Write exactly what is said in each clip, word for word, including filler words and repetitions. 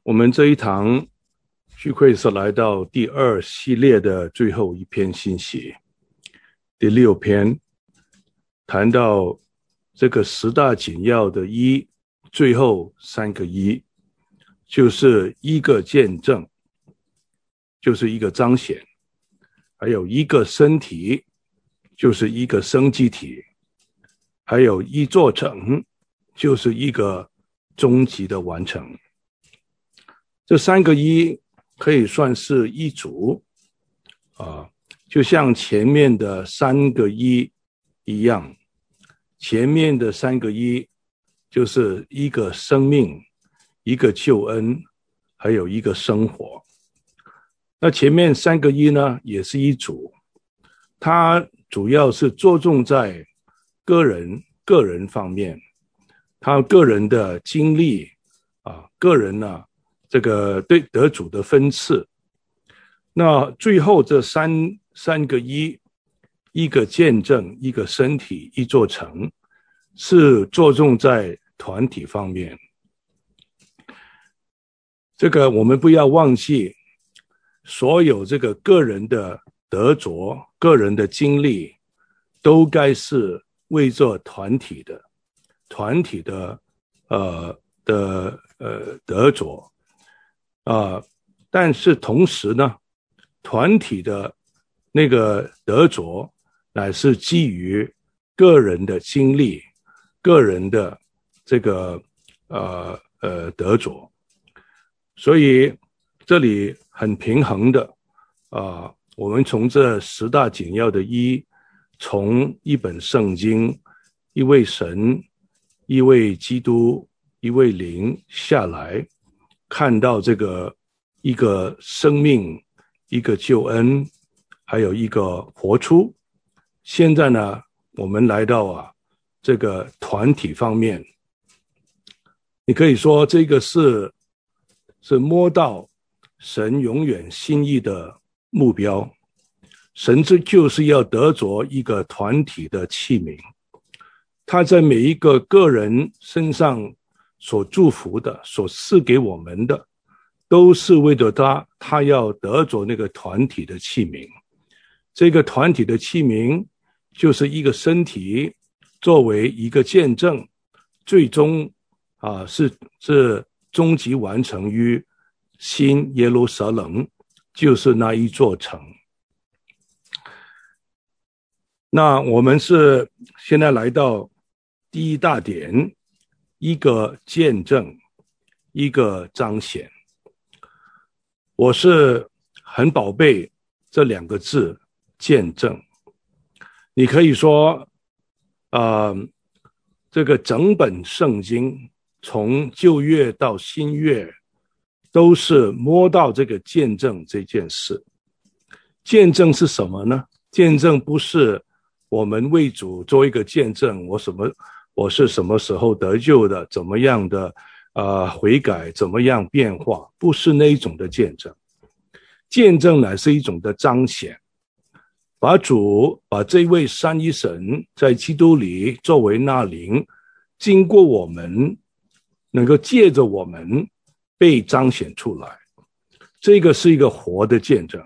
我们这一堂聚会是来到第二系列的最后一篇信息，第六篇，谈到这个十大紧要的一，最后三个一，就是一个见证，就是一个彰显，还有一个身体，就是一个生机体，还有一座城，就是一个终极的完成。这三个一可以算是一组啊，就像前面的三个一一样，前面的三个一就是一个生命，一个救恩，还有一个生活。那前面三个一呢，也是一组，它主要是着重在个人个人方面，他个人的经历啊，个人呢、啊。这个对得主的分次，那最后这三三个一，一个见证，一个身体，一座城，是着重在团体方面。这个我们不要忘记，所有这个个人的得着、个人的经历，都该是为做团体的，团体的呃的呃得着。啊、呃，但是同时呢，团体的那个得着乃是基于个人的经历、个人的这个呃呃得着，所以这里很平衡的啊、呃。我们从这十大紧要的一，从一本圣经、一位神、一位基督、一位灵下来。看到这个一个生命，一个救恩，还有一个活出。现在呢，我们来到啊这个团体方面，你可以说这个是是摸到神永远心意的目标。神这就是要得着一个团体的器皿，他在每一个个人身上所祝福的，所赐给我们的，都是为了他，他要得着那个团体的器皿。这个团体的器皿就是一个身体，作为一个见证，最终啊是是终极完成于新耶路撒冷，就是那一座城。那我们是现在来到第一大点。一个见证，一个彰显。我是很宝贝这两个字，见证。你可以说，呃，这个整本圣经从旧约到新约，都是摸到这个见证这件事。见证是什么呢？见证不是我们为主做一个见证，我什么。我是什么时候得救的？怎么样的呃悔改？怎么样变化？不是那一种的见证，见证乃是一种的彰显，把主把这位三一神在基督里作为那灵，经过我们，能够借着我们被彰显出来，这个是一个活的见证。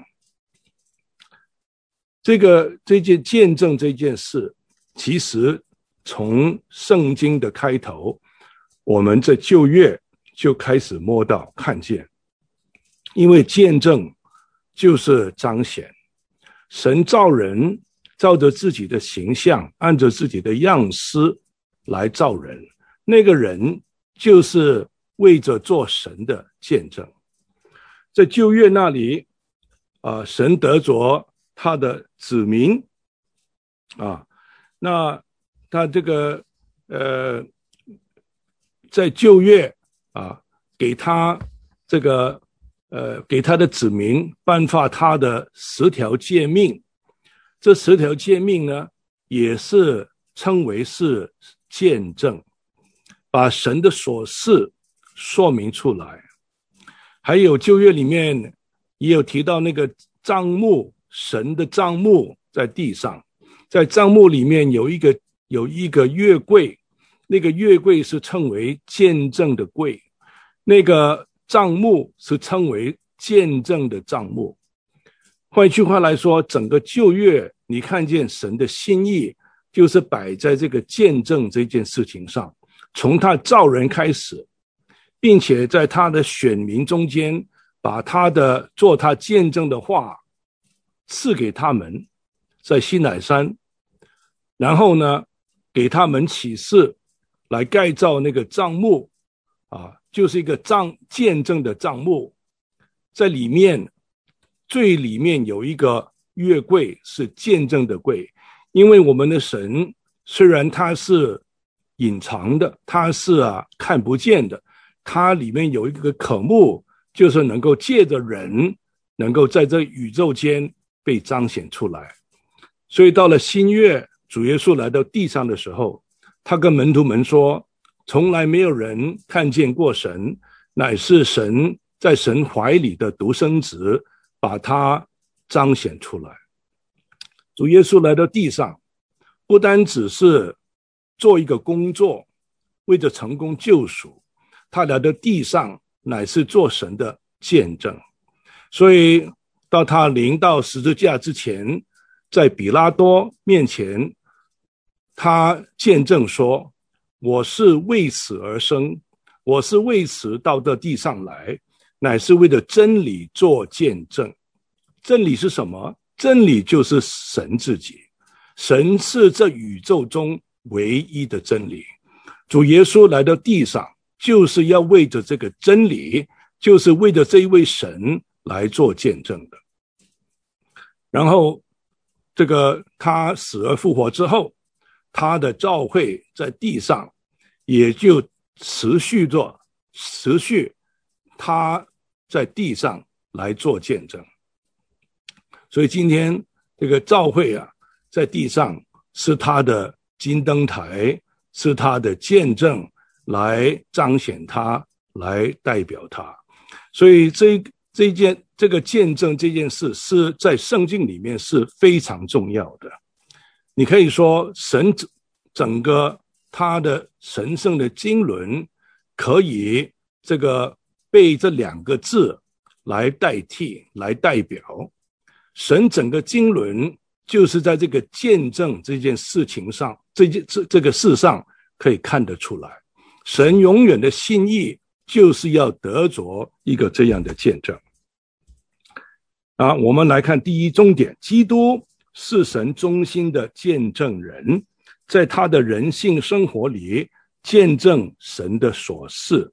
这个这件见证这件事，其实。从圣经的开头，我们这旧约就开始摸到看见，因为见证就是彰显。神造人，照着自己的形象，按着自己的样式来造人，那个人就是为着做神的见证。在旧约那里啊、呃，神得着他的子民啊，那他这个呃，在旧约啊，给他这个呃，给他的子民颁发他的十条诫命，这十条诫命呢，也是称为是见证，把神的所事说明出来。还有旧约里面也有提到那个帐幕，神的帐幕在地上，在帐幕里面有一个。有一个月柜，那个月柜是称为见证的柜，那个帐幕是称为见证的帐幕。换句话来说，整个旧约你看见神的心意就是摆在这个见证这件事情上，从他造人开始，并且在他的选民中间把他的做他见证的话赐给他们，在西乃山，然后呢给他们启示来盖造那个帐幕啊，就是一个帐见证的帐幕，在里面最里面有一个约柜，是见证的柜。因为我们的神虽然他是隐藏的，他是啊看不见的，他里面有一个渴慕，就是能够借着人能够在这宇宙间被彰显出来。所以到了新约，主耶稣来到地上的时候，他跟门徒们说，从来没有人看见过神，乃是神在神怀里的独生子把他彰显出来。主耶稣来到地上，不单只是做一个工作，为着成功救赎，他来到地上乃是做神的见证。所以到他临到十字架之前，在比拉多面前，他见证说，我是为死而生，我是为死到这地上来，乃是为了真理做见证。真理是什么？真理就是神自己，神是这宇宙中唯一的真理。主耶稣来到地上，就是要为着这个真理，就是为着这一位神来做见证的。然后这个他死而复活之后，他的教会在地上也就持续着持续他在地上来做见证。所以今天这个教会啊，在地上是他的金灯台，是他的见证，来彰显他，来代表他。所以这这件这个见证这件事是在圣经里面是非常重要的。你可以说神整个他的神圣的经纶可以这个被这两个字来代替，来代表。神整个经纶就是在这个见证这件事情上，这件这这个事上可以看得出来，神永远的心意就是要得着一个这样的见证。啊，我们来看第一重点，基督是神中心的见证人，在他的人性生活里见证神的所事。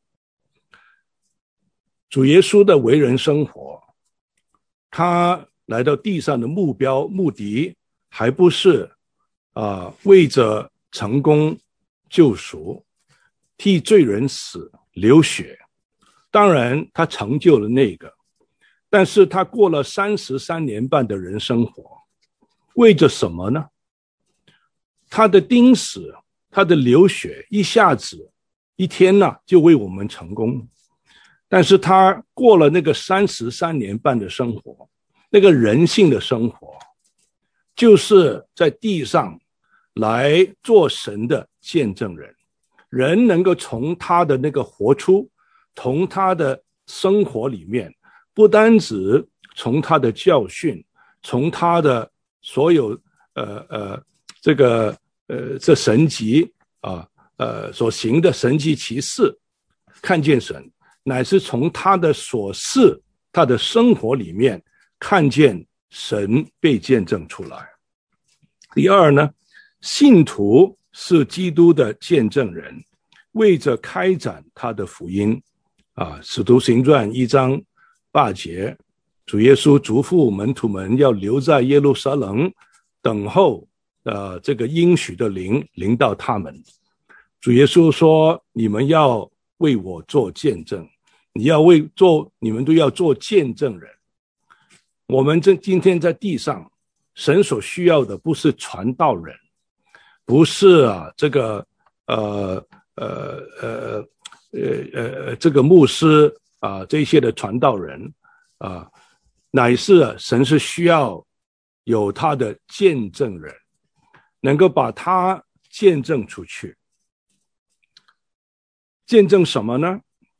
主耶稣的为人生活，他来到地上的目标目的还不是啊、呃、为着成功救赎，替罪人死流血。当然他成就了那个，但是他过了三十三年半的人生活，为着什么呢？他的钉死，他的流血，一下子一天呢、啊、就为我们成功。但是他过了那个三十三年半的生活，那个人性的生活，就是在地上来做神的见证人。人能够从他的那个活出，从他的生活里面，不单只从他的教训，从他的所有呃呃这个呃这神迹啊呃所行的神迹奇事看见神，乃是从他的所事，他的生活里面看见神被见证出来。第二呢，信徒是基督的见证人，为着开展他的福音啊，使徒行传一章八节，主耶稣嘱咐门徒们要留在耶路撒冷，等候呃这个应许的灵临到他们。主耶稣说，你们要为我做见证，你要为做，你们都要做见证人。我们这今天在地上，神所需要的不是传道人，不是啊这个呃呃呃呃呃这个牧师啊这些的传道人啊，乃是啊神是需要有他的见证人，能够把他见证出去。见证什么呢？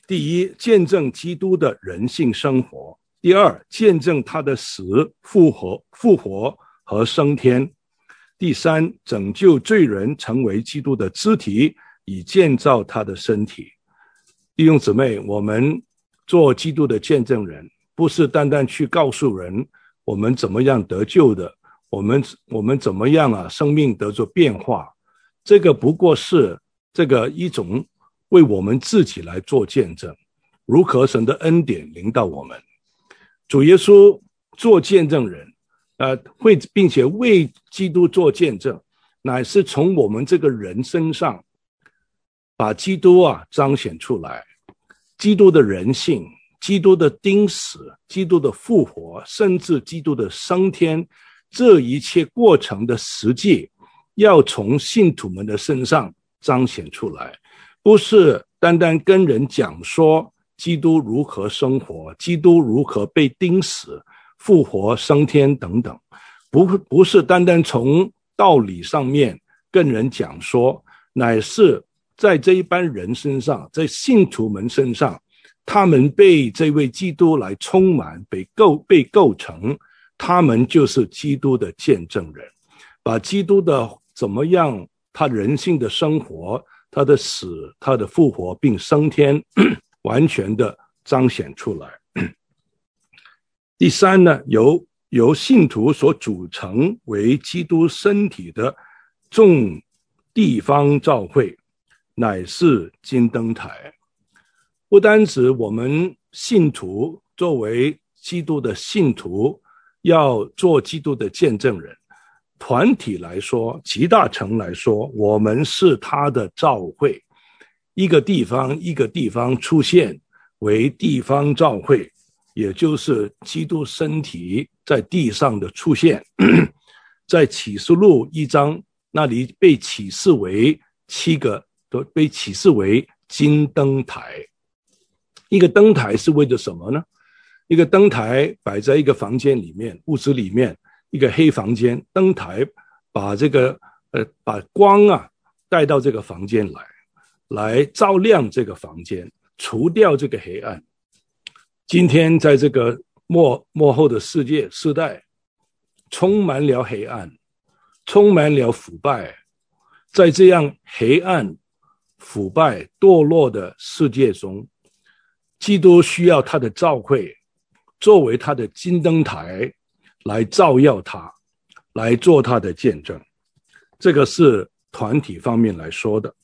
第一，见证基督的人性生活；第二，见证他的死、复活、复活和升天；第三，拯救罪人成为基督的肢体，以建造他的身体。弟兄姊妹，我们做基督的见证人，不是单单去告诉人我们怎么样得救的，我们我们怎么样啊，生命得着变化。这个不过是这个一种为我们自己来做见证，如何神的恩典临到我们。主耶稣做见证人，呃，会并且为基督做见证，乃是从我们这个人身上把基督啊彰显出来，基督的人性，基督的钉死，基督的复活，甚至基督的升天，这一切过程的实际要从信徒们的身上彰显出来，不是单单跟人讲说基督如何生活，基督如何被钉死、复活、升天等等，不不是单单从道理上面跟人讲说，乃是在这一班人身上，在信徒们身上，他们被这位基督来充满，被构被构成，他们就是基督的见证人，把基督的怎么样，他人性的生活，他的死，他的复活并升天完全的彰显出来。第三呢，由由信徒所组成为基督身体的众地方教会，乃是金灯台。不单指我们信徒作为基督的信徒要做基督的见证人，团体来说，极大成来说，我们是他的教会，一个地方一个地方出现为地方教会，也就是基督身体在地上的出现。在启示录一章那里被启示为七个，都被启示为金灯台。一个灯台是为了什么呢？一个灯台摆在一个房间里面，屋子里面一个黑房间，灯台把这个呃把光啊带到这个房间来，来照亮这个房间，除掉这个黑暗。今天在这个末末后的世界世代，充满了黑暗，充满了腐败，在这样黑暗、腐败、堕落的世界中，基督需要他的教会作为他的金灯台来照耀他，来做他的见证。这个是团体方面来说的。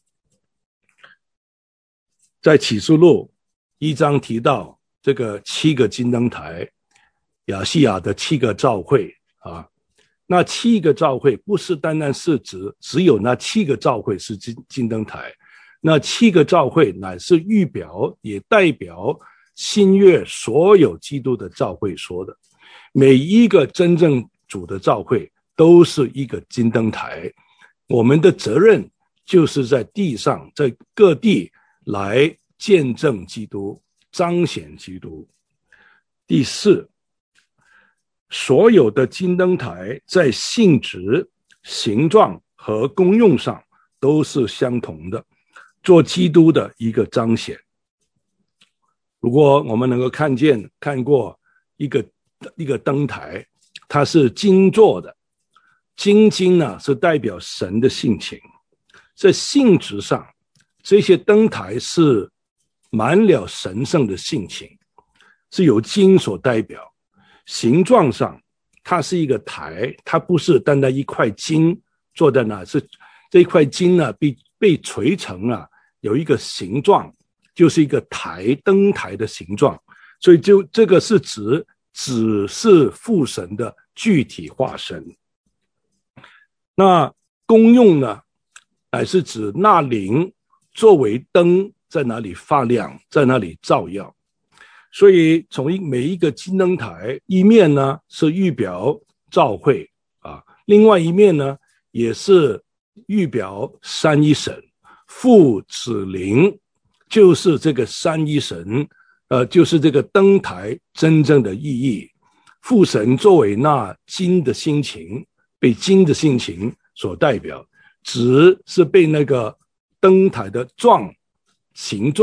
在启示录一章提到这个七个金灯台，亚细亚的七个教会啊，那七个教会不是单单是指只有那七个教会是金金灯台，那七个教会乃是预表也代表新约所有基督的教会说的，每一个真正主的教会都是一个金灯台，我们的责任就是在地上，在各地来见证基督，彰显基督。第四，所有的金灯台在性质、形状和功用上都是相同的，做基督的一个彰显。如果我们能够看见看过一个一个灯台，它是金做的，金金呢是代表神的性情，在性质上，这些灯台是满了神圣的性情，是由金所代表。形状上，它是一个台，它不是单单一块金做在那，是这一块金呢被被锤成啊，有一个形状，就是一个台，灯台的形状，所以就这个是指只是父神的具体化身。那功用呢，乃是指那灵作为灯在哪里发亮，在哪里照耀。所以从一每一个金灯台，一面呢是预表教会啊，另外一面呢也是预表三一神，父子灵，就是这个三一神，呃，就是这个灯台真正的意义。父神作为那金的心情，被金的性情所代表，子是被那个灯台的状形状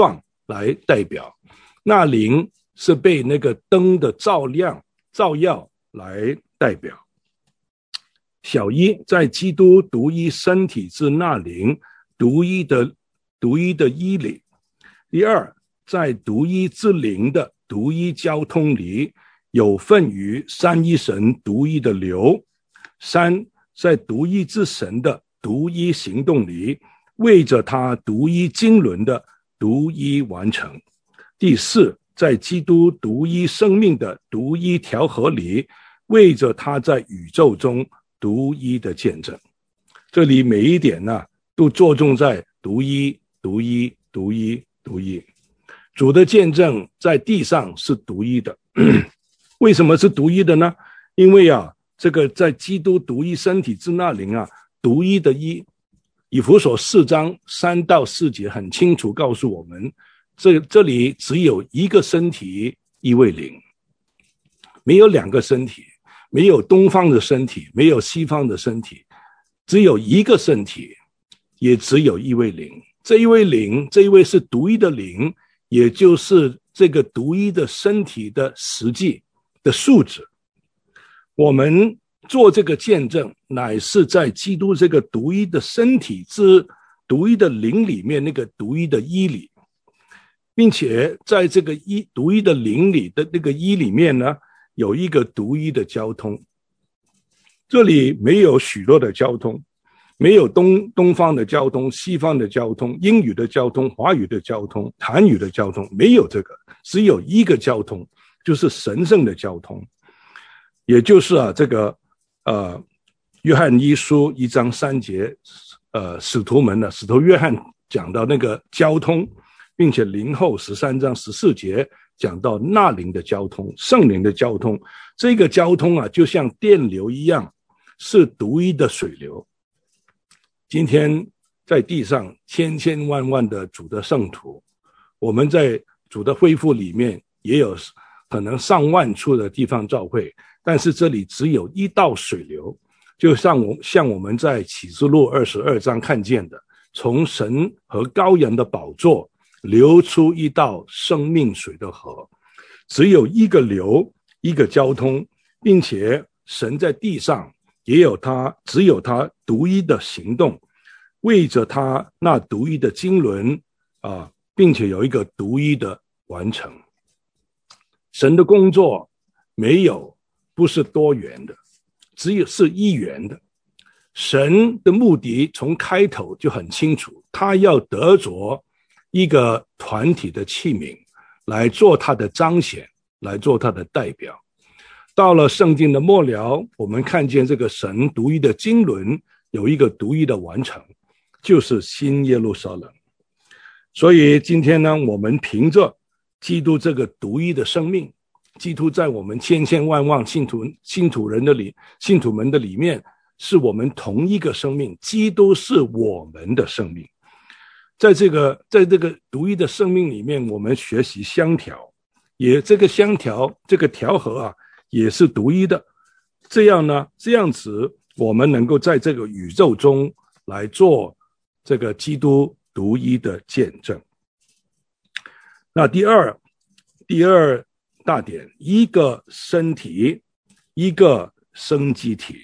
来代表，那灵是被那个灯的照亮照耀来代表。小一，在基督独一身体之那灵独一的独一的一里。第二，在独一之灵的独一交通里，有份于三一神独一的流。三，在独一之神的独一行动里，为着他独一经纶的独一完成。第四，在基督独一生命的独一调和里，为着他在宇宙中独一的见证。这里每一点呢、啊，都着重在独一独一独一独一。主的见证在地上是独一的。为什么是独一的呢？因为啊，这个在基督独一身体之那灵啊，独一的一，以弗所四章三到四节很清楚告诉我们，这这里只有一个身体，一位灵，没有两个身体，没有东方的身体，没有西方的身体，只有一个身体，也只有一位灵。这一位灵，这一位是独一的灵，也就是这个独一的身体的实际的素质。我们做这个见证，乃是在基督这个独一的身体之独一的灵里面那个独一的一里，并且在这个一独一的灵里的那个一里面呢，有一个独一的交通。这里没有许多的交通，没有东东方的交通、西方的交通、英语的交通、华语的交通、韩语的交通，没有这个，只有一个交通，就是神圣的交通。也就是啊，这个呃，约翰一书一章三节，呃，使徒们呢，使徒约翰讲到那个交通，并且林后十三章十四节讲到那灵的交通、圣灵的交通。这个交通啊，就像电流一样，是独一的水流。今天在地上千千万万的主的圣徒，我们在主的恢复里面也有可能上万处的地方教会，但是这里只有一道水流，就像我像我们在启示录二十二章看见的，从神和羔羊的宝座流出一道生命水的河，只有一个流，一个交通，并且神在地上也有他只有他独一的行动，为着他那独一的经纶啊，并且有一个独一的完成。神的工作没有不是多元的，只有是一元的。神的目的从开头就很清楚，他要得着一个团体的器皿来做他的彰显，来做他的代表。到了圣经的末了，我们看见这个神独一的经纶有一个独一的完成，就是新耶路撒冷。所以今天呢，我们凭着基督这个独一的生命，基督在我们千千万万信徒信徒人的里信徒们的里面，是我们同一个生命，基督是我们的生命。在这个在这个独一的生命里面，我们学习相调，也这个相调这个调和啊，也是独一的。这样呢，这样子我们能够在这个宇宙中来做这个基督独一的见证。那第二第二大点，一个身体，一个生机体。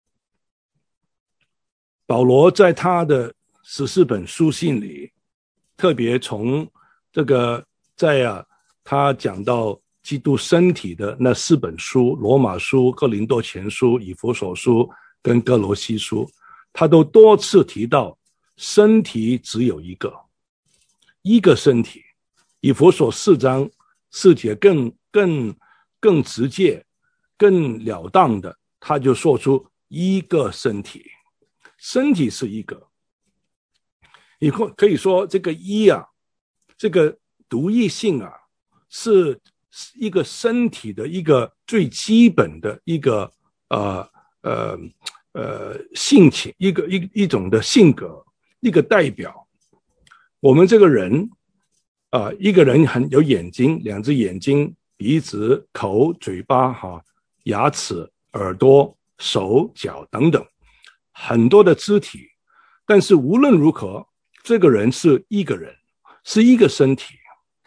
保罗在他的十四本书信里，特别从这个在啊，他讲到基督身体的那四本书，罗马书、哥林多前书、以弗所书跟哥罗西书，他都多次提到身体只有一个，一个身体。以弗所四章四节更更更直接、更了当的，他就说出一个身体，身体是一个。你可以说这个一啊，这个独一性啊，是一个身体的一个最基本的一个呃呃呃性情，一个一一种的性格，一个代表。我们这个人啊、呃，一个人很有眼睛，两只眼睛、鼻子、口、嘴巴、哈、牙齿、耳朵、手、脚等等，很多的肢体。但是无论如何，这个人是一个人，是一个身体。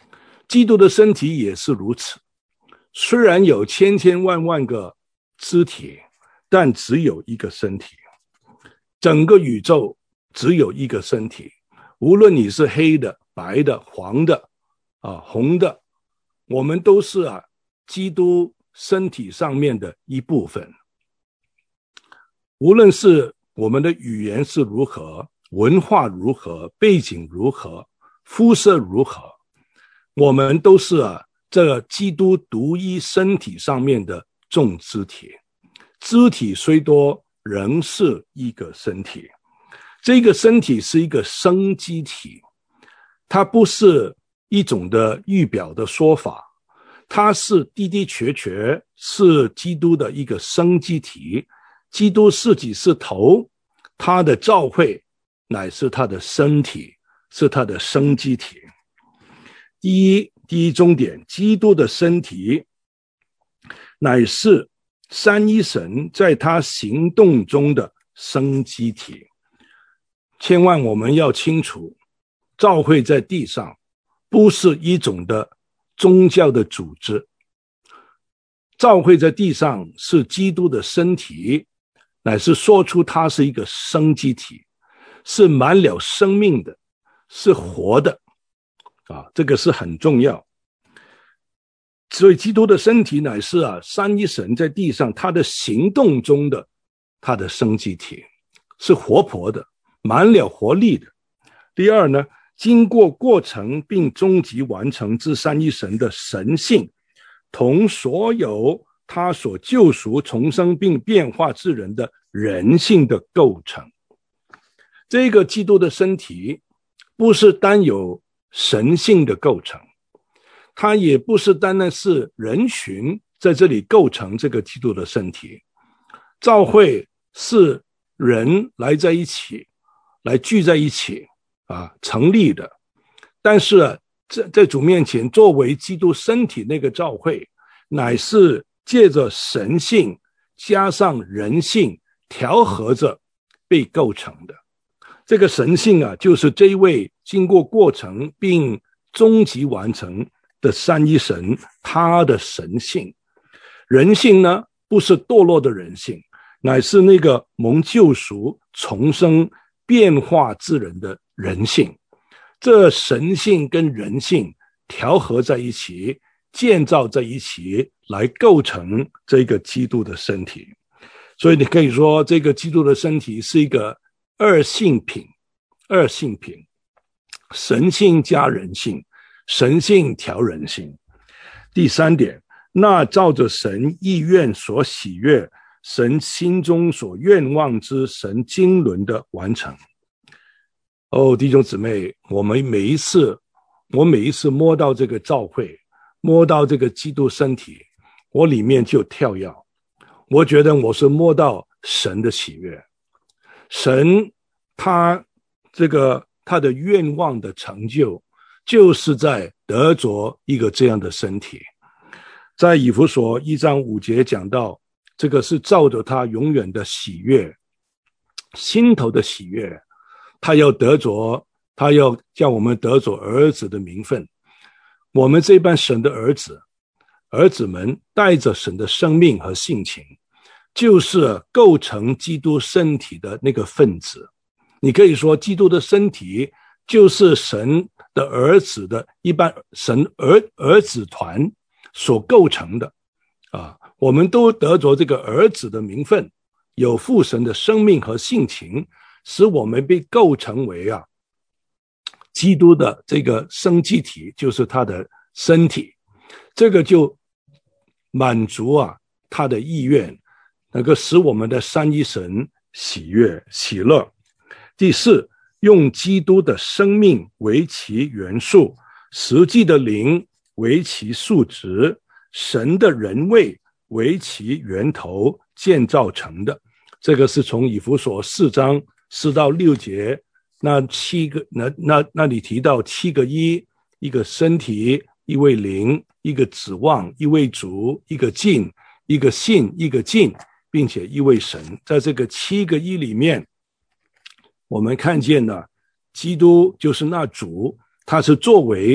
基督的身体也是如此，虽然有千千万万个肢体，但只有一个身体。整个宇宙只有一个身体，无论你是黑的、白的、黄的、啊、红的，我们都是啊基督身体上面的一部分。无论是我们的语言是如何，文化如何，背景如何，肤色如何，我们都是啊这个基督独一身体上面的众肢体。肢体虽多，仍是一个身体。这个身体是一个生机体，它不是一种的预表的说法，它是的的确确是基督的一个生机体。基督自己是头，他的教会乃是他的身体，是他的生机体。第一第一重点，基督的身体乃是三一神在他行动中的生机体。千万我们要清楚，教会在地上不是一种的宗教的组织，教会在地上是基督的身体，乃是说出它是一个生机体，是满了生命的，是活的啊，这个是很重要。所以基督的身体乃是啊三一神在地上他的行动中的他的生机体，是活泼的，满了活力的。第二呢，经过过程并终极完成之三一神的神性，同所有他所救赎重生并变化之人的人性的构成。这个基督的身体不是单有神性的构成，它也不是单单是人群在这里构成这个基督的身体。教会是人来在一起，来聚在一起啊成立的，但是在在主面前作为基督身体那个教会，乃是借着神性加上人性调和着被构成的。这个神性啊，就是这一位经过过程并终极完成的三一神，他的神性。人性呢，不是堕落的人性，乃是那个蒙救赎重生变化之人的人性。这神性跟人性调和在一起，建造在一起，来构成这个基督的身体。所以你可以说，这个基督的身体是一个二性品，二性品，神性加人性，神性调人性。第三点，那照着神意愿所喜悦，神心中所愿望之神经纶的完成。哦，弟兄姊妹，我们每一次我每一次摸到这个教会，摸到这个基督身体，我里面就跳跃，我觉得我是摸到神的喜悦。神他这个他的愿望的成就，就是在得着一个这样的身体。在以弗所一章五节讲到，这个是照着他永远的喜悦，心头的喜悦，他要得着，他要叫我们得着儿子的名分。我们这班神的儿子，儿子们带着神的生命和性情，就是构成基督身体的那个分子。你可以说，基督的身体就是神的儿子的一般神儿儿子团所构成的啊。我们都得着这个儿子的名分，有父神的生命和性情，使我们被构成为啊基督的这个生机体，就是他的身体。这个就满足啊他的意愿，能够使我们的三一神喜悦喜乐。第四，用基督的生命为其元素，实际的灵为其数值，神的人位为其源头建造成的。这个是从以弗所四章四到六节，那七个那那那里提到七个一，一个身体，一位灵，一个指望，一位主，一个敬，一个信，一个敬，并且一位神。在这个七个一里面，我们看见了基督就是那主，他是作为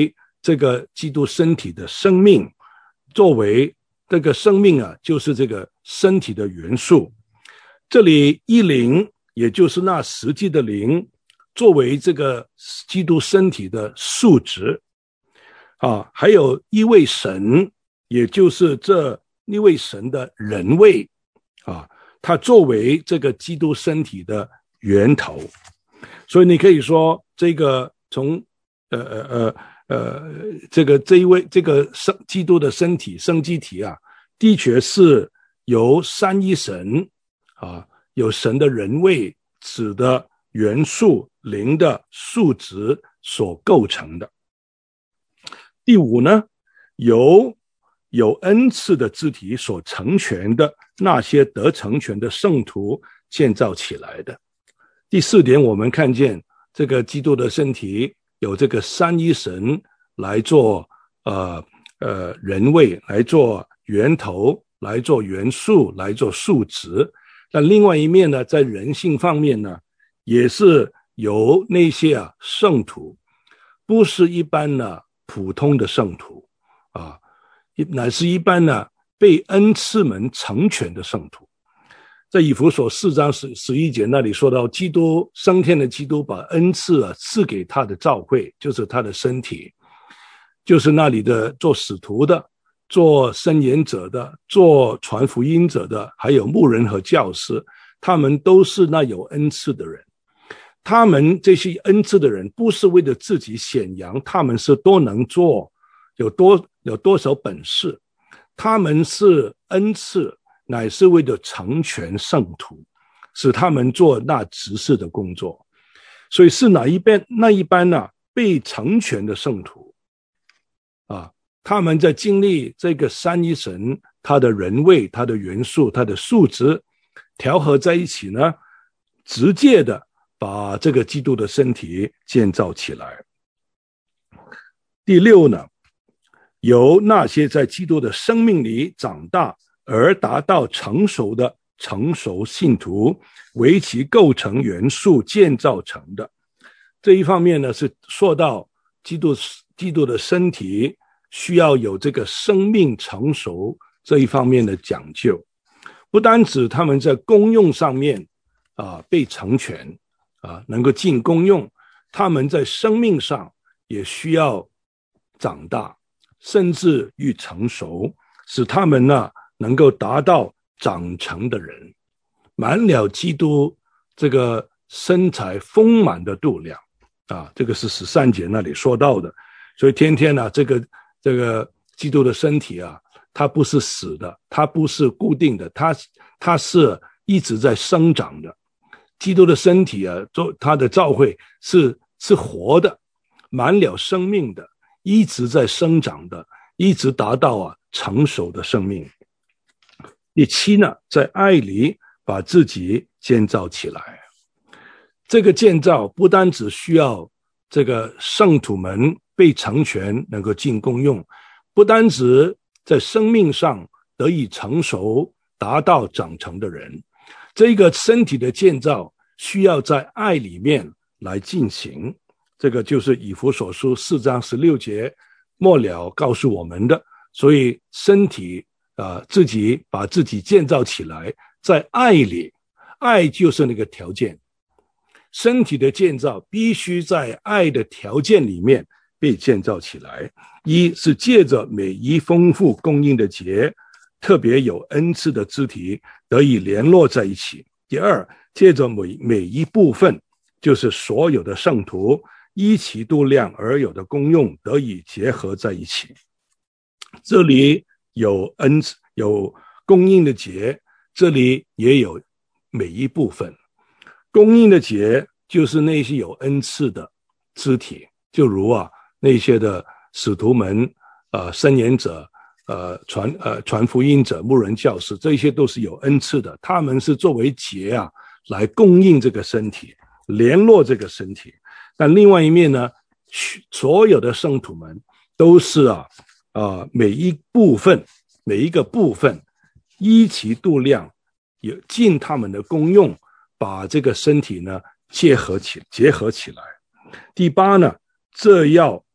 这个基督身体的生命，作为这个生命啊，就是这个身体的元素。这里一灵，也就是那实际的灵，作为这个基督身体的数值啊，还有一位神，也就是这一位神的人位啊，它作为这个基督身体的源头。所以你可以说，这个从呃呃呃呃这个这一位这个生基督的身体生机体啊，的确是由三一神啊，有神的人位、子的元素、灵的数值所构成的。第五呢，由有恩赐的肢体所成全的那些得成全的圣徒建造起来的。第四点，我们看见这个基督的身体有这个三一神来做呃呃人位，来做源头，来做元素，来做数值。但另外一面呢，在人性方面呢，也是由那些啊圣徒，不是一般的普通的圣徒啊，乃是一般呢被恩赐们成全的圣徒。在以弗所四章十十一节那里说到，基督升天的基督把恩赐啊赐给他的教会，就是他的身体，就是那里的做使徒的、做申言者的、做传福音者的，还有牧人和教师，他们都是那有恩赐的人。他们这些恩赐的人，不是为了自己显扬他们是多能做，有多有多少本事，他们是恩赐，乃是为了成全圣徒，使他们做那执事的工作。所以是哪一边那一般呢、啊、被成全的圣徒啊，他们在经历这个三一神他的人位、他的元素、他的数值调和在一起呢，直接的把这个基督的身体建造起来。第六呢，由那些在基督的生命里长大而达到成熟的成熟信徒为其构成元素建造成的。这一方面呢，是说到基督基督的身体需要有这个生命成熟这一方面的讲究，不单指他们在功用上面啊被成全啊能够尽功用，他们在生命上也需要长大，甚至于成熟，使他们呢能够达到长成的人，满了基督这个身材丰满的度量啊，这个是十三节那里说到的。所以天天呢、啊，这个这个基督的身体啊，它不是死的，它不是固定的，它它是一直在生长的。基督的身体啊，它的教会是是活的，满了生命的，一直在生长的，一直达到啊成熟的生命。第七呢，在爱里把自己建造起来。这个建造不单只需要这个圣徒们被成全，能够尽功用，不单只在生命上得以成熟，达到长成的人，这个身体的建造需要在爱里面来进行。这个就是以弗所书四章十六节末了告诉我们的。所以身体啊、呃，自己把自己建造起来，在爱里，爱就是那个条件。身体的建造必须在爱的条件里面被建造起来。一是借着每一丰富供应的节，特别有恩赐的肢体得以联络在一起。第二，借着每每一部分，就是所有的圣徒依其度量而有的功用得以结合在一起。这里有恩赐，有供应的节，这里也有每一部分。供应的节就是那些有恩赐的肢体，就如啊那些的使徒们、呃申言者、呃传呃传福音者、牧人、教师，这些都是有恩赐的，他们是作为节啊来供应这个身体，联络这个身体。但另外一面呢，所有的圣徒们都是啊啊、呃、每一部分每一个部分依其度量，有尽他们的功用，把这个身体呢结合起结合起来。第八呢，这要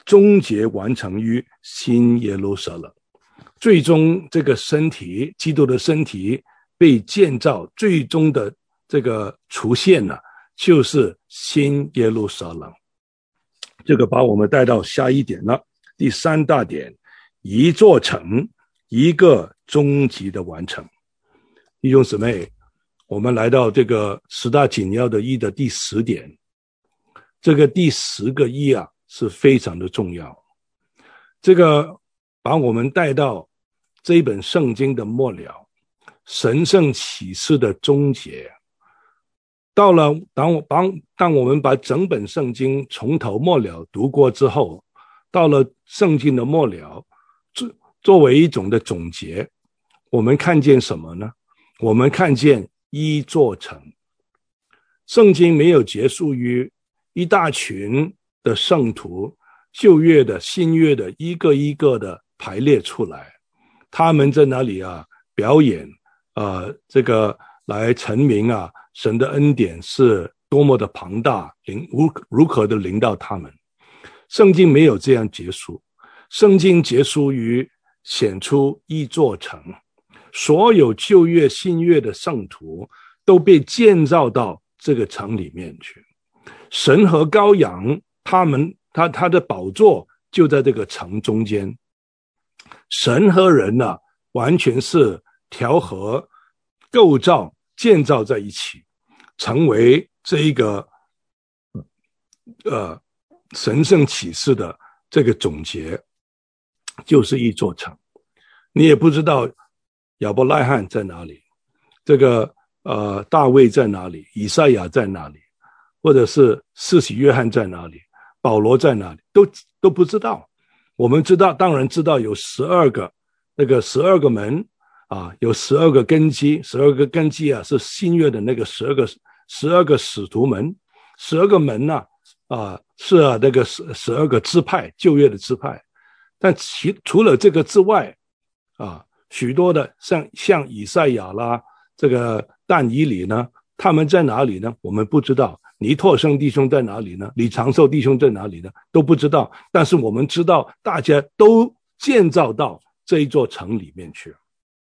终结完成于新耶路撒冷。最终这个身体，基督的身体被建造，最终的这个出现呢，就是新耶路撒冷。这个把我们带到下一点了，第三大点，一座城，一个终极的完成。弟兄姊妹，我们来到这个十大紧要的义的第十点，这个第十个义啊是非常的重要，这个把我们带到这一本圣经的末了，神圣启示的终结。到了当我当当我们把整本圣经从头末了读过之后，到了圣经的末了，作作为一种的总结，我们看见什么呢？我们看见一座城。圣经没有结束于一大群的圣徒，旧约的新约的一个一个的排列出来，他们在哪里啊表演呃这个来陈明啊神的恩典是多么的庞大，临如如何的临到他们。圣经没有这样结束，圣经结束于显出一座城，所有旧约新约的圣徒都被建造到这个城里面去。神和羔羊，他们他他的宝座就在这个城中间。神和人啊，完全是调和、构造、建造在一起，成为这一个呃神圣启示的这个总结，就是一座城。你也不知道亚伯拉罕在哪里，这个呃大卫在哪里，以赛亚在哪里，或者是施洗约翰在哪里，保罗在哪里，都都不知道。我们知道，当然知道有十二个那个十二个门啊，有十二个根基，十二个根基啊是新约的那个十二个十二个使徒门，十二个门呢 啊, 啊是啊那个十十二个支派，旧约的支派。但其除了这个之外啊，许多的像像以赛亚啦，这个但以理呢，他们在哪里呢？我们不知道。尼拓生弟兄在哪里呢？李长寿弟兄在哪里呢？都不知道。但是我们知道，大家都建造到这一座城里面去。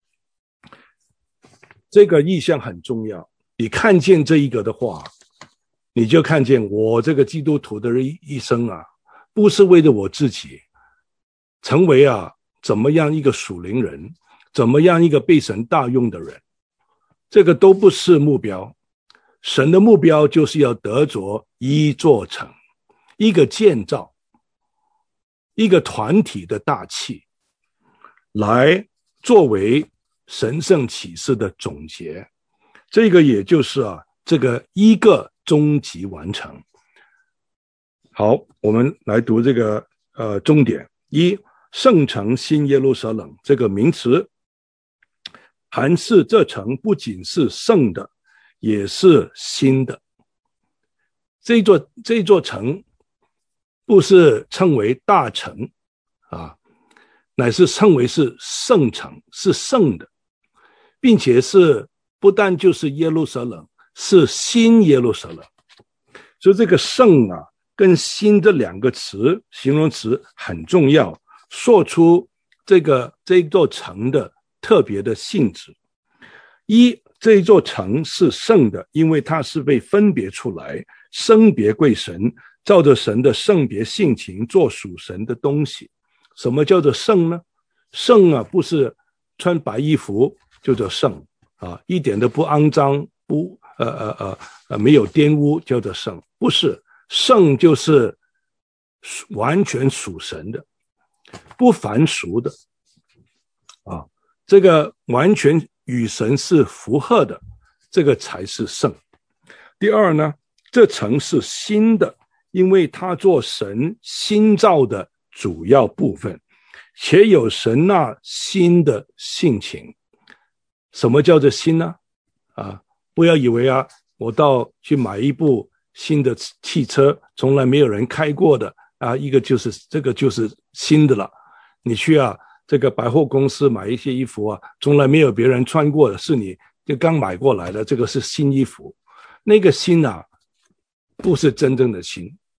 这个意象很重要。你看见这一个的话，你就看见我这个基督徒的一生啊，不是为了我自己，成为啊怎么样一个属灵人，怎么样一个被神大用的人，这个都不是目标。神的目标就是要得着一座城，一个建造，一个团体的大器，来作为神圣启示的总结。这个也就是啊，这个一个终极完成。好，我们来读这个呃重点。一，圣城新耶路撒冷这个名词，含示这城不仅是圣的，也是新的。这座这座城不是称为大城啊，乃是称为是圣城，是圣的，并且是不但就是耶路撒冷，是新耶路撒冷。所以这个圣啊跟新这两个词形容词很重要，说出这个这座城的特别的性质。一，这一座城是圣的，因为它是被分别出来，生别归神，照着神的圣别性情做属神的东西。什么叫做圣呢？圣啊，不是穿白衣服就叫圣啊，一点都不肮脏，不呃呃呃呃没有玷污叫做圣，不是。圣就是完全属神的，不凡俗的啊，这个完全与神是符合的，这个才是圣。第二呢，这城是新的，因为它做神新造的主要部分，且有神那新的性情。什么叫做新呢？啊，不要以为啊，我到去买一部新的汽车，从来没有人开过的啊，一个就是这个就是新的了。你去啊这个百货公司买一些衣服啊，从来没有别人穿过的，是你就刚买过来的，这个是新衣服。那个新啊不是真正的新，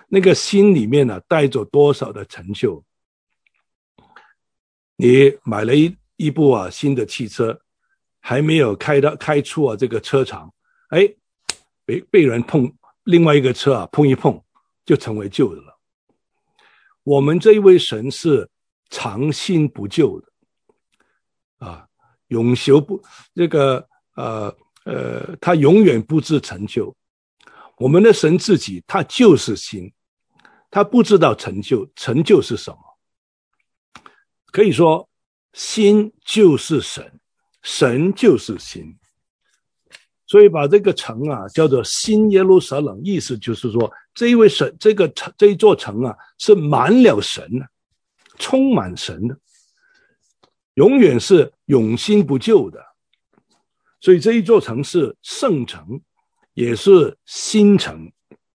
那个心里面呢带着多少的成就。你买了一一部啊新的汽车，还没有开到开出啊这个车厂，哎，被被人碰另外一个车啊碰一碰，就成为旧的了。我们这一位神是长新不旧的啊，永修不这个呃呃，他永远不知成就。我们的神自己他就是新，他不知道成就，成就是什么。可以说新就是神，神就是新。所以把这个城啊叫做新耶路撒冷，意思就是说这一位神，这个城这一座城啊是满了神的，充满神的，永远是永新不旧的。所以这一座城是圣城，也是新城，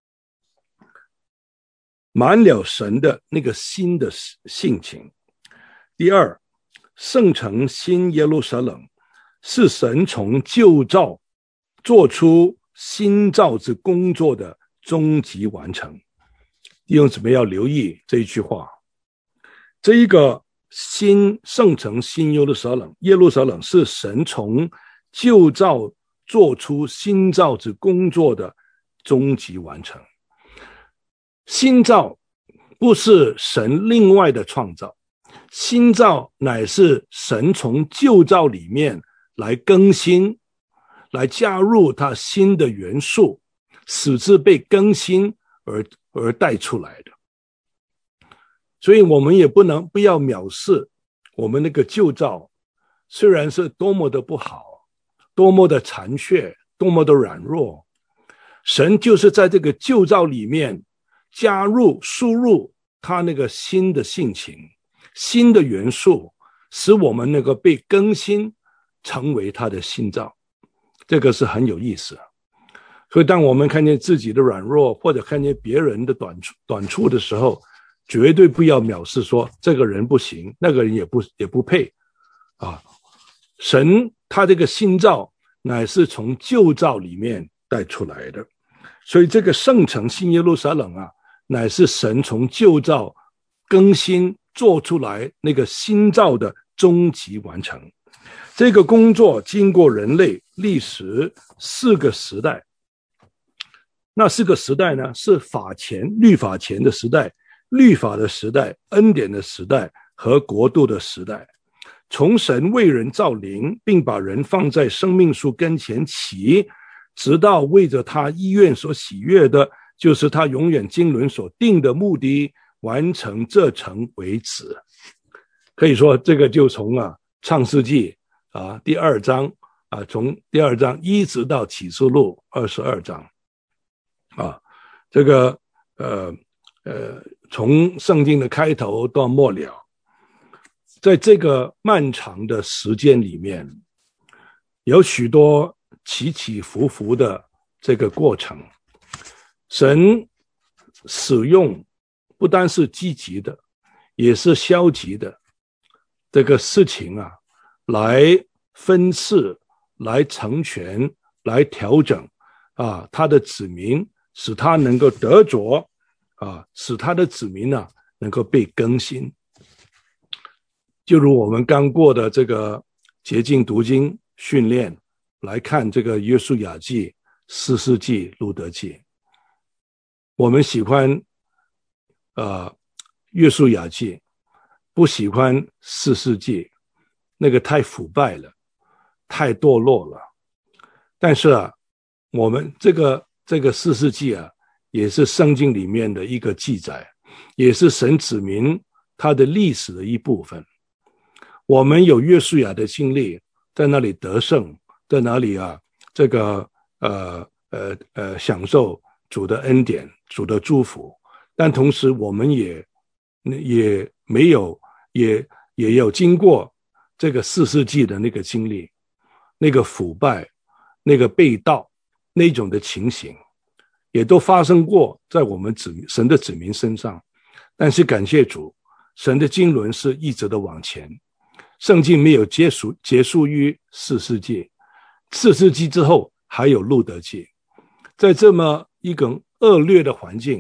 满了神的那个新的性情。第二，圣城新耶路撒冷是神从旧造做出新造之工作的终极完成。弟兄姊妹要留意这一句话，这一个新圣城新耶路撒冷，耶路撒冷是神从旧造做出新造之工作的终极完成。新造不是神另外的创造，新造乃是神从旧造里面来更新，来加入他新的元素，使之被更新而而带出来的。所以我们也不能不要藐视我们那个旧造，虽然是多么的不好，多么的残缺，多么的软弱，神就是在这个旧造里面加入输入他那个新的性情，新的元素，使我们那个被更新成为他的新造。这个是很有意思。所以当我们看见自己的软弱，或者看见别人的短处短处的时候，绝对不要藐视说这个人不行，那个人也不也不配啊。神他这个新造乃是从旧造里面带出来的，所以这个圣城新耶路撒冷啊，乃是神从旧造更新做出来那个新造的终极完成。这个工作经过人类历时四个时代，那四个时代呢，是法前律法前的时代、律法的时代、恩典的时代和国度的时代。从神为人造灵，并把人放在生命树跟前起，直到为着他意愿所喜悦的，就是他永远经纶所定的目的，完成这城为止。可以说这个就从啊创世纪啊第二章啊，从第二章一直到启示录二十二章啊，这个呃呃从圣经的开头到末了，在这个漫长的时间里面，有许多起起伏伏的这个过程。神使用不单是积极的，也是消极的这个事情啊，来分赐，来成全，来调整啊他的子民，使他能够得着啊，使他的子民啊能够被更新。就如我们刚过的这个洁净读经训练来看这个约书亚记、士师记、路得记，我们喜欢呃约书亚记，不喜欢士师记，那个太腐败了，太堕落了。但是啊，我们这个这个士师记啊，也是圣经里面的一个记载，也是神子民他的历史的一部分。我们有约书亚的经历，在那里得胜，在哪里啊这个呃呃呃享受主的恩典，主的祝福。但同时我们也也没有也也有经过这个士师记的那个经历，那个腐败，那个被盗，那种的情形也都发生过在我们子神的子民身上。但是感谢主，神的经纶是一直的往前，圣经没有结束结束于士师记，士师记之后还有路得记。在这么一个恶劣的环境，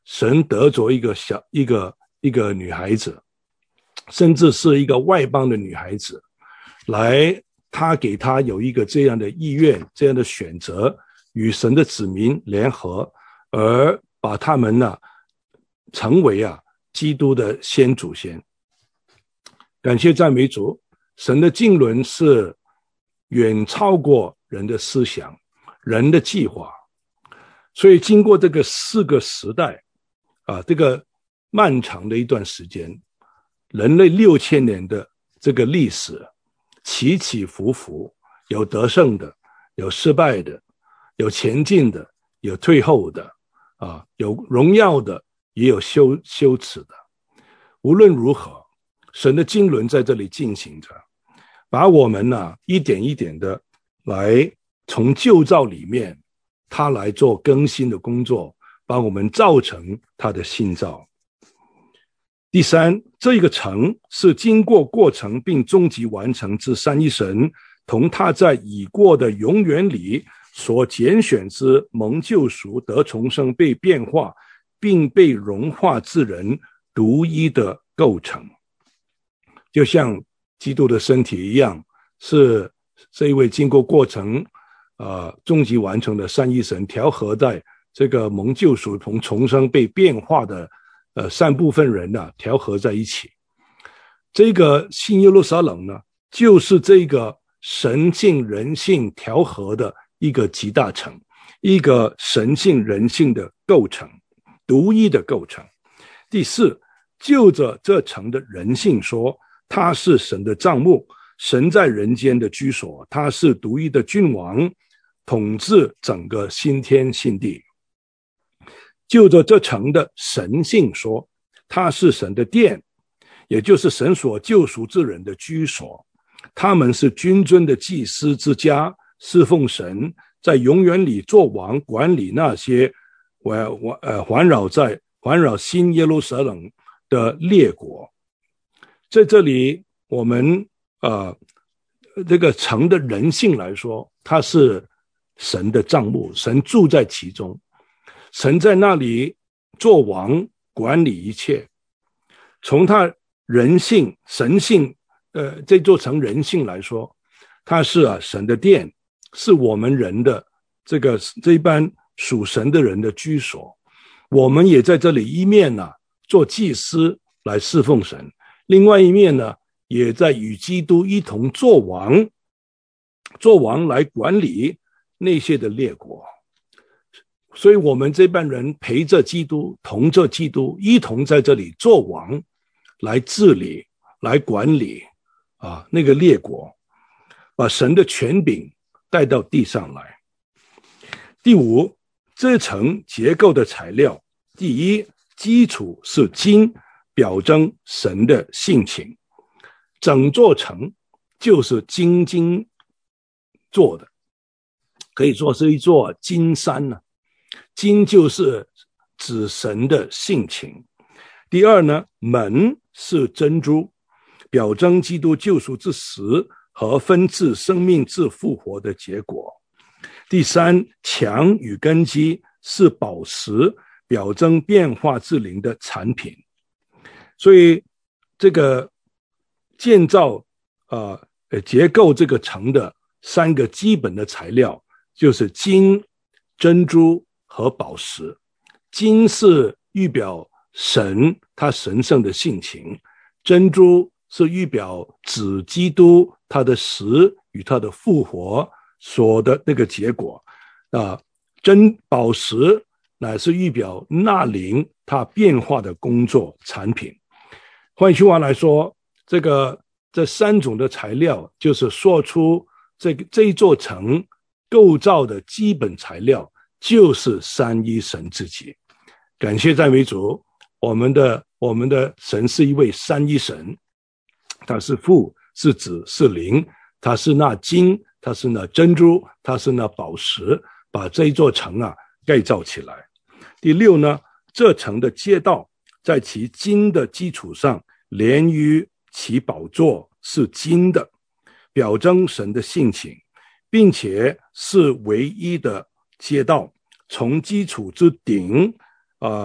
神得着一个小一个一个女孩子，甚至是一个外邦的女孩子，来他给他有一个这样的意愿，这样的选择，与神的子民联合，而把他们呢成为啊基督的先祖先。感谢赞美主，神的经纶是远超过人的思想，人的计划。所以经过这个四个时代啊，这个漫长的一段时间，人类六千年的这个历史，起起伏伏，有得胜的，有失败的，有前进的，有退后的啊，有荣耀的，也有羞羞耻的。无论如何，神的经纶在这里进行着，把我们呢、啊、一点一点的来从旧造里面，他来做更新的工作，把我们造成他的新造。第三，这个城是经过过程并终极完成之三一神同他在已过的永远里所拣选之蒙救赎得重生被变化并被融化之人独一的构成。就像基督的身体一样，是这一位经过过程呃，终极完成的三一神调和在这个蒙救赎同重生被变化的呃三部分人呢、啊、调和在一起。这个新耶路撒冷呢，就是这个神性人性调和的一个集大成，一个神性人性的构成，独一的构成。第四，就着这城的人性说，他是神的帐幕，神在人间的居所，他是独一的君王，统治整个新天新地。就着这城的神性说，他是神的殿，也就是神所救赎之人的居所，他们是君尊的祭司之家，侍奉神，在永远里做王，管理那些呃环绕在环绕新耶路撒冷的列国。在这里我们呃这个城的人性来说，它是神的帐幕，神住在其中，神在那里做王，管理一切。从他人性神性呃这座城人性来说，它是啊神的殿，是我们人的这个这一般属神的人的居所。我们也在这里一面呢、啊、做祭司来侍奉神，另外一面呢也在与基督一同做王，做王来管理那些的列国。所以我们这班人陪着基督，同着基督，一同在这里做王，来治理，来管理啊那个列国，把神的权柄带到地上来。第五，这层结构的材料，第一，基础是金，表征神的性情。整座城就是金金做的，可以说是一座金山呢、啊。金就是指神的性情。第二呢，门是珍珠，表征基督救赎之时和分治生命之复活的结果。第三，墙与根基是宝石，表征变化之灵的产品。所以这个建造呃结构这个城的三个基本的材料就是金、珍珠和宝石。金是预表神他神圣的性情，珍珠是预表指基督他的死与他的复活所的那个结果啊，珍宝石乃是预表那灵它变化的工作产品。换句话来说，这个这三种的材料就是说出这个这一座城构造的基本材料，就是三一神自己。感谢赞美主，我们的我们的神是一位三一神，他是父，是子，是灵，他是那金，他是那珍珠，他是那宝石，把这一座城啊盖造起来。第六呢，这城的街道在其金的基础上连于其宝座是金的，表征神的性情，并且是唯一的街道，从基础之顶呃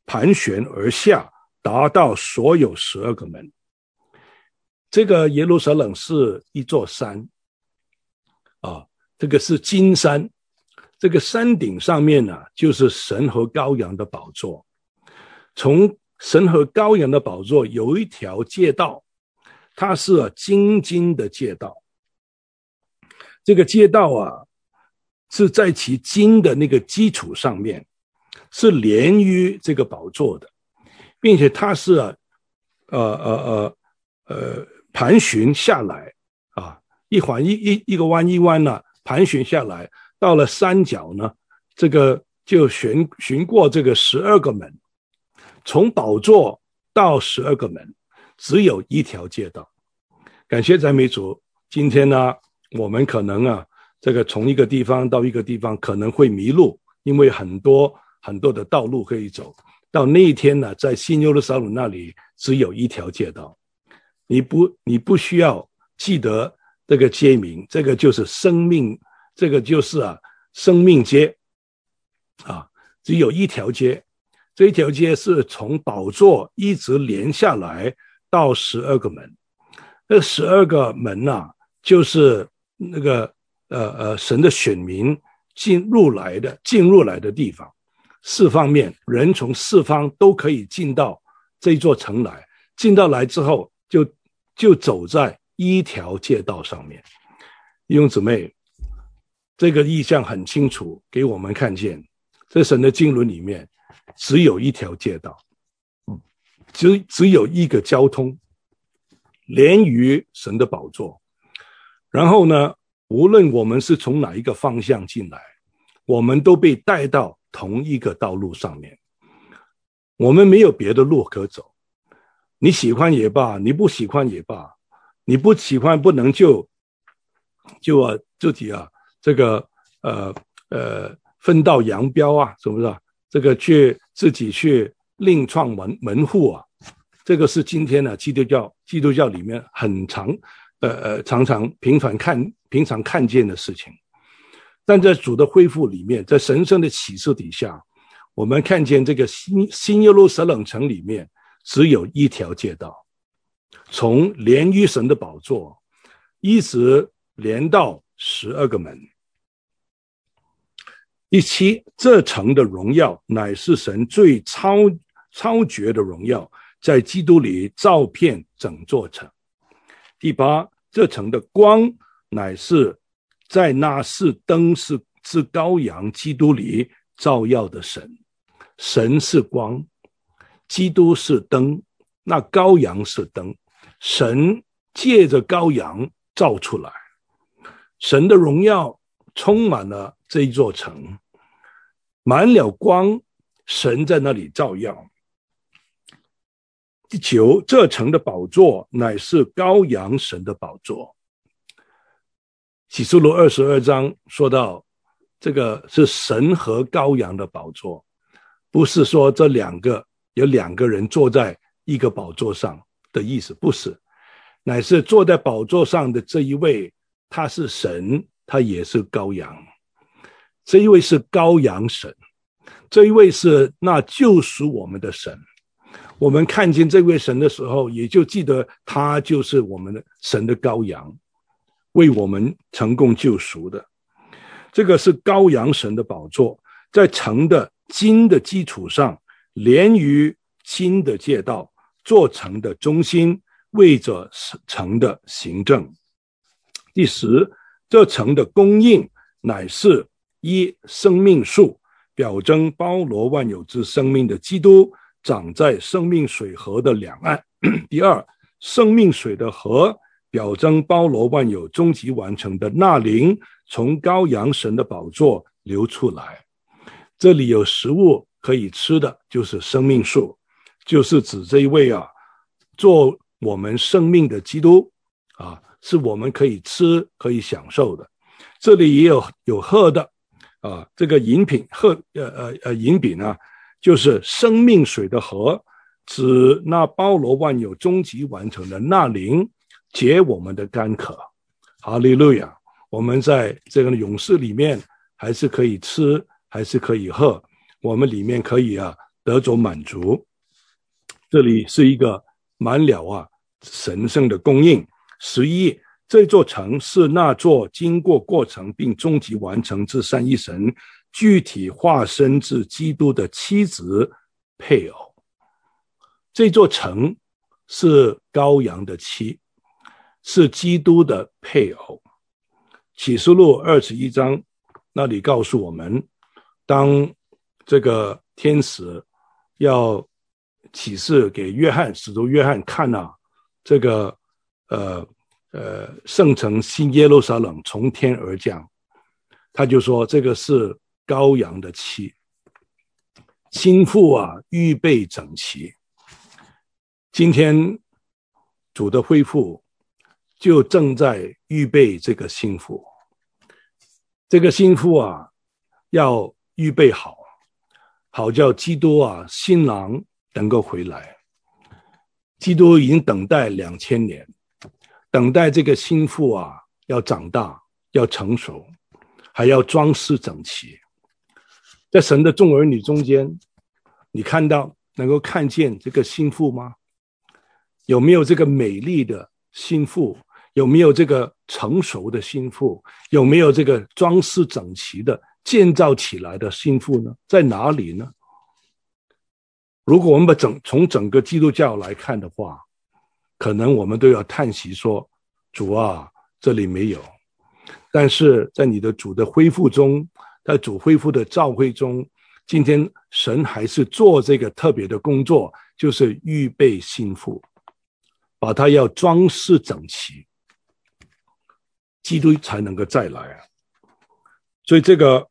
盘旋而下，达到所有十二个门。这个耶路撒冷是一座山啊，这个是金山，这个山顶上面呢、啊，就是神和羔羊的宝座。从神和羔羊的宝座有一条街道，它是金金的街道。这个街道啊，是在其金的那个基础上面，是连于这个宝座的，并且它是啊，呃呃呃呃盘旋下来啊，一环一一一个弯一弯呢、啊，盘旋下来，到了山脚呢，这个就旋旋过这个十二个门，从宝座到十二个门，只有一条街道。感谢赞美主，今天呢，我们可能啊，这个从一个地方到一个地方可能会迷路，因为很多很多的道路可以走。到那一天呢，在新耶路撒冷那里只有一条街道。你不你不需要记得这个街名，这个就是生命，这个就是啊生命街啊，只有一条街。这一条街是从宝座一直连下来到十二个门。那十二个门啊，就是那个呃呃神的选民进入来的进入来的地方。四方面人从四方都可以进到这座城来，进到来之后就就走在一条街道上面。弟兄姊妹，这个意象很清楚，给我们看见在神的经纶里面只有一条街道，只只有一个交通连于神的宝座。然后呢，无论我们是从哪一个方向进来，我们都被带到同一个道路上面，我们没有别的路可走。你喜欢也罢，你不喜欢也罢，你不喜欢不能就就啊自己啊这个呃呃分道扬镳啊，是不是啊？这个去自己去另创门门户啊，这个是今天呢、啊、基督教基督教里面很常呃呃常常频繁看平常看见的事情。但在主的恢复里面，在神圣的启示底下，我们看见这个新新耶路撒冷城里面只有一条街道，从连于神的宝座一直连到十二个门。第七，这城的荣耀乃是神最超超绝的荣耀，在基督里照遍整座城。第八，这城的光乃是在那是灯是是羔羊基督里照耀的神。神是光，基督是灯，那羔羊是灯，神借着羔羊照出来，神的荣耀充满了这一座城，满了光，神在那里照耀。第九，这城的宝座乃是羔羊神的宝座。启示录二十二章说到，这个是神和羔羊的宝座，不是说这两个有两个人坐在一个宝座上的意思，不是，乃是坐在宝座上的这一位，他是神，他也是羔羊。这一位是羔羊神，这一位是那救赎我们的神。我们看见这位神的时候，也就记得他就是我们的神的羔羊，为我们成功救赎的。这个是羔羊神的宝座，在城的金的基础上，连于金的街道，做城的中心，为着城的行政。第十，这城的供应乃是一生命树，表征包罗万有之生命的基督长在生命水河的两岸。第二，生命水的河表征包罗万有终极完成的那灵从羔羊神的宝座流出来。这里有食物可以吃的，就是生命树，就是指这一位啊做我们生命的基督啊，是我们可以吃可以享受的。这里也有有喝的啊，这个饮品喝呃呃呃饮品啊，就是生命水的河，指那包罗万有终极完成的那灵解我们的干渴。哈利路亚！我们在这个勇士里面还是可以吃，还是可以喝，我们里面可以啊得着满足。这里是一个满了啊神圣的供应。十一，这座城是那座经过过程并终极完成之三一神具体化身至基督的妻子配偶。这座城是羔羊的妻，是基督的配偶。启示录二十一章那里告诉我们，当这个天使要启示给约翰，使徒约翰看啊，这个呃呃圣城新耶路撒冷从天而降，他就说这个是羔羊的妻，新妇啊预备整齐。今天主的恢复就正在预备这个新妇，这个新妇啊要预备好，好叫基督啊新郎能够回来。基督已经等待两千年，等待这个新妇啊要长大，要成熟，还要装饰整齐。在神的众儿女中间，你看到能够看见这个新妇吗？有没有这个美丽的新妇？有没有这个成熟的新妇？有没有这个装饰整齐的建造起来的新妇呢？在哪里呢？如果我们把整从整个基督教来看的话，可能我们都要叹息说，主啊，这里没有。但是在你的主的恢复中，在主恢复的召会中，今天神还是做这个特别的工作，就是预备新妇，把它要装饰整齐，基督才能够再来啊。所以这个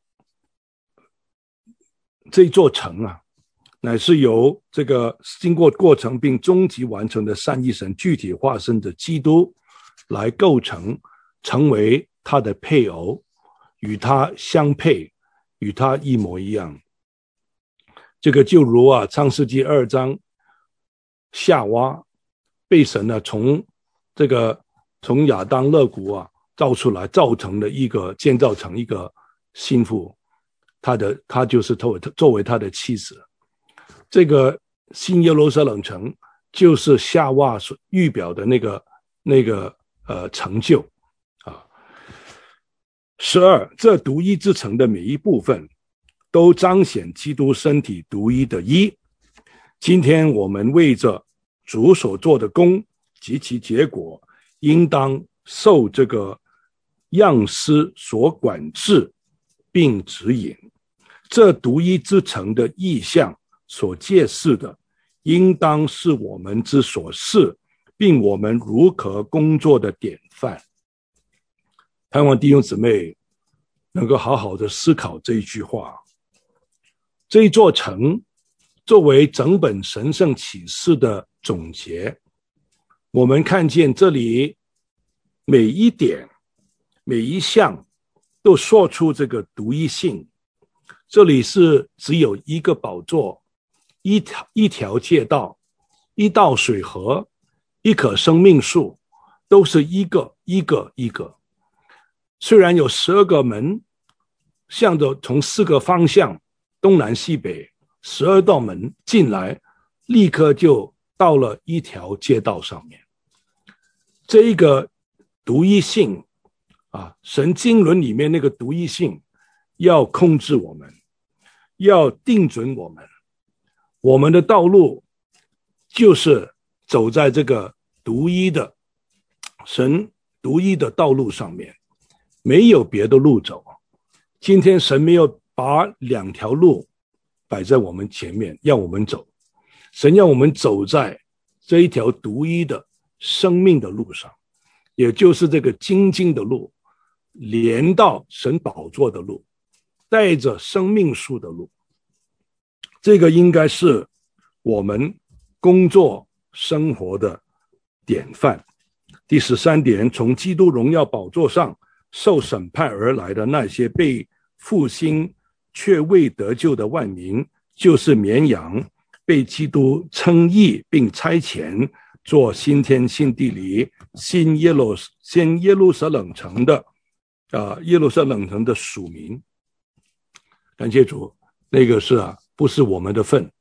这座城啊，乃是由这个经过过程并终极完成的三一神具体化身的基督来构成，成为他的配偶，与他相配，与他一模一样。这个就如啊创世纪二章夏娃被神呢从这个从亚当肋骨啊造出来，造成了一个建造成一个新妇，他的他就是作为他的妻子。这个新耶路撒冷城就是夏娃所预表的那个那个呃成就啊。十二，这独一之城的每一部分都彰显基督身体独一的一。今天我们为着主所做的工及其结果，应当受这个样式所管制并指引。这独一之城的意象所揭示的，应当是我们之所是，并我们如何工作的典范。盼望弟兄姊妹能够好好的思考这一句话。这一座城作为整本神圣启示的总结，我们看见这里每一点每一项都说出这个独一性。这里是只有一个宝座，一条一条街道，一道水河，一棵生命树，都是一个一个一个。虽然有十二个门，向着从四个方向东南西北十二道门进来，立刻就到了一条街道上面。这一个独一性啊，神经纶里面那个独一性要控制我们，要定准我们，我们的道路就是走在这个独一的神独一的道路上面，没有别的路走。今天神没有把两条路摆在我们前面要我们走，神要我们走在这一条独一的生命的路上，也就是这个精进的路，连到神宝座的路，带着生命树的路。这个应该是我们工作生活的典范。第十三点，从基督荣耀宝座上受审判而来的那些被复兴却未得救的万民，就是绵羊，被基督称义并差遣做新天新地里新耶路新耶路撒冷城的啊，耶路撒冷城的属民。感谢主，那个是啊，不是我们的份，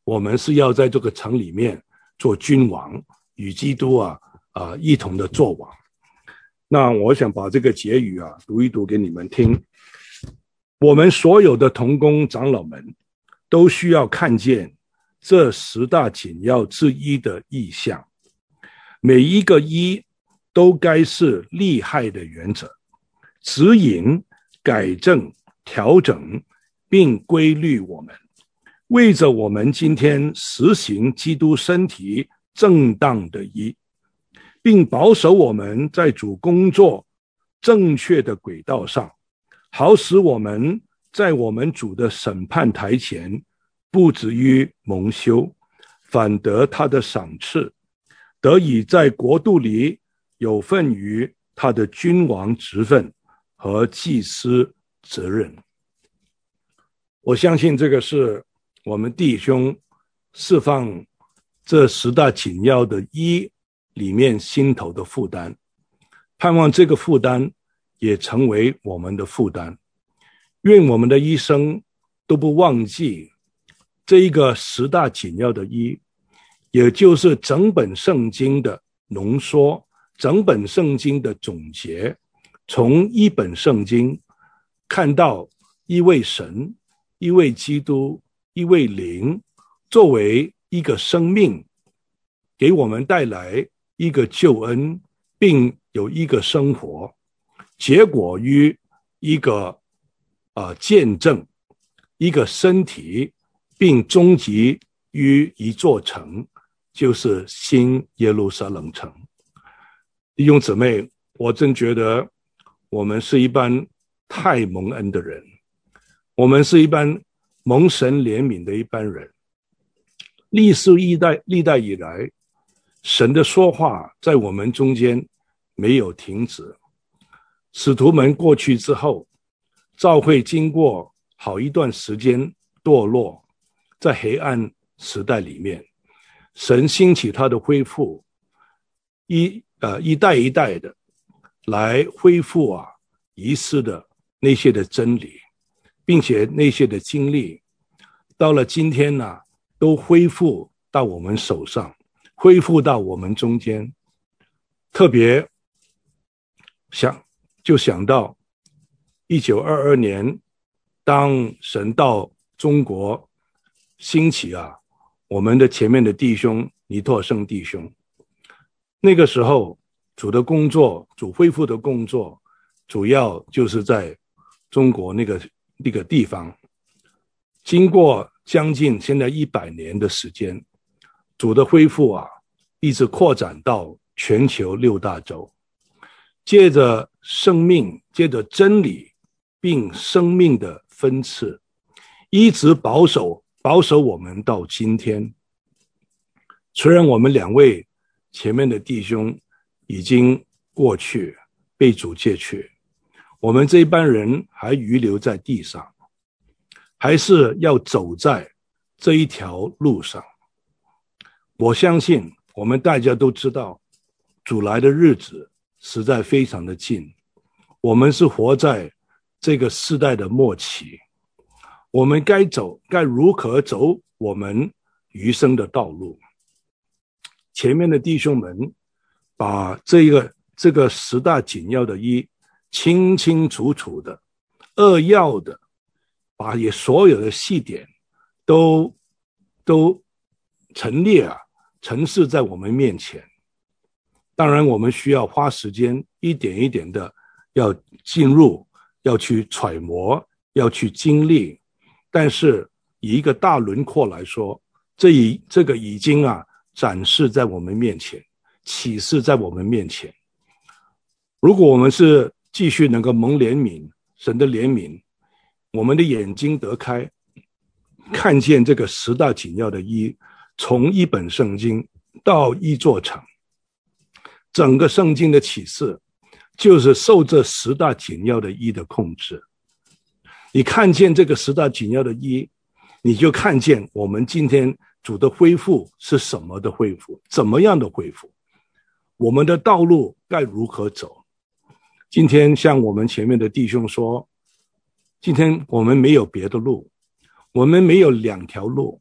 我们是要在这个城里面做君王，与基督啊啊、呃、一同的作王。那我想把这个结语啊读一读给你们听。我们所有的同工长老们都需要看见这十大紧要之一的意象，每一个一都该是利害的原则，指引、改正、调整并规律我们，为着我们今天实行基督身体正当的义，并保守我们在主工作正确的轨道上，好使我们在我们主的审判台前不止于蒙羞，反得他的赏赐，得以在国度里有份于他的君王职分和祭司责任。我相信这个是我们弟兄释放这十大紧要的一里面心头的负担，盼望这个负担也成为我们的负担。愿我们的一生都不忘记这一个十大紧要的一，也就是整本圣经的浓缩，整本圣经的总结，从一本圣经看到一位神，一位基督，一位灵，作为一个生命，给我们带来一个救恩，并有一个生活，结果于一个呃见证，一个身体，并终极于一座城，就是新耶路撒冷城。弟兄姊妹，我真觉得我们是一班太蒙恩的人，我们是一班蒙神怜悯的一班人。历世历代历代以来，神的说话在我们中间没有停止。使徒们过去之后，教会经过好一段时间堕落，在黑暗时代里面，神兴起他的恢复，一呃一代一代的来恢复啊遗失的那些的真理，并且那些的经历，到了今天呢、啊，都恢复到我们手上，恢复到我们中间。特别想就想到一九二二年，当神到中国兴起啊，我们的前面的弟兄尼拓圣弟兄，那个时候主的工作，主恢复的工作，主要就是在中国那个那个地方。经过将近现在一百年的时间，主的恢复啊，一直扩展到全球六大洲，借着生命，借着真理，并生命的分赐，一直保守保守我们到今天。虽然我们两位前面的弟兄已经过去，被主借去，我们这一班人还余留在地上，还是要走在这一条路上。我相信我们大家都知道，主来的日子实在非常的近，我们是活在这个世代的末期，我们该走，该如何走我们余生的道路。前面的弟兄们把这个这个十大紧要的一清清楚楚的扼要的，把也所有的细点都都陈列啊陈示在我们面前。当然我们需要花时间一点一点的要进入，要去揣摩，要去经历，但是以一个大轮廓来说，这已这个已经啊展示在我们面前，启示在我们面前。如果我们是继续能够蒙怜悯，神的怜悯，我们的眼睛得开，看见这个十大紧要的一，从一本圣经到一座城，整个圣经的启示就是受这十大紧要的一的控制。你看见这个十大紧要的一，你就看见我们今天主的恢复是什么的恢复，怎么样的恢复，我们的道路该如何走。今天像我们前面的弟兄说，今天我们没有别的路，我们没有两条路，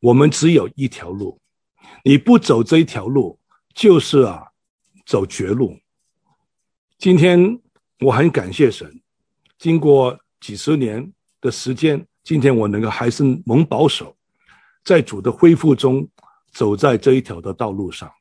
我们只有一条路，你不走这一条路，就是啊，走绝路。今天我很感谢神，经过几十年的时间，今天我能够还是蒙保守，在主的恢复中走在这一条的道路上。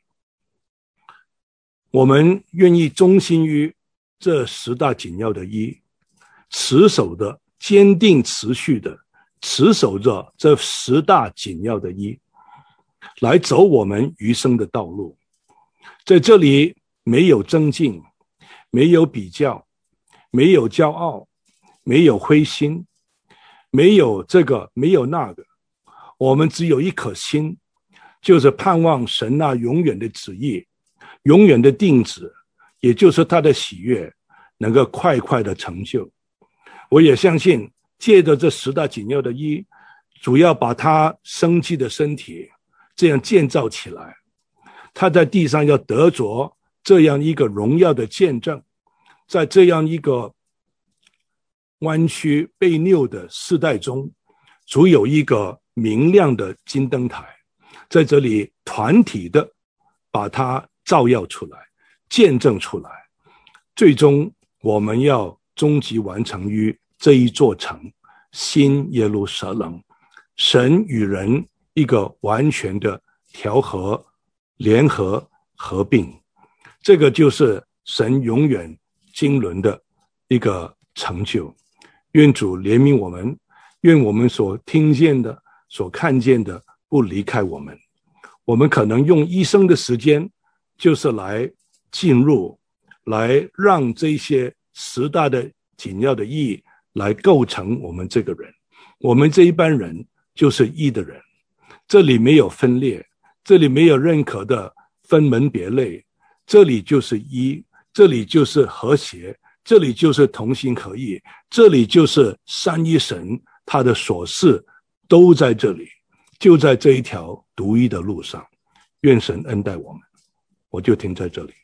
我们愿意忠心于这十大紧要的一，持守的坚定持续的持守着这十大紧要的一，来走我们余生的道路。在这里没有增进，没有比较，没有骄傲，没有灰心，没有这个没有那个，我们只有一颗心，就是盼望神那永远的旨意，永远的定旨，也就是他的喜悦能够快快的成就。我也相信借着这十大紧要的一，主要把他生机的身体这样建造起来，他在地上要得着这样一个荣耀的见证，在这样一个弯曲悖拗的世代中，主有一个明亮的金灯台，在这里团体的把它照耀出来，见证出来，最终我们要终极完成于这一座城，新耶路撒冷，神与人一个完全的调和、联合、合并，这个就是神永远经纶的一个成就。愿主怜悯我们，愿我们所听见的、所看见的不离开我们。我们可能用一生的时间，就是来进入，来让这些十大的紧要的意义来构成我们这个人。我们这一班人就是一的人，这里没有分裂，这里没有任何的分门别类，这里就是一，这里就是和谐，这里就是同心合意，这里就是三一神他的所事都在这里，就在这一条独一的路上。愿神恩待我们。我就停在这里。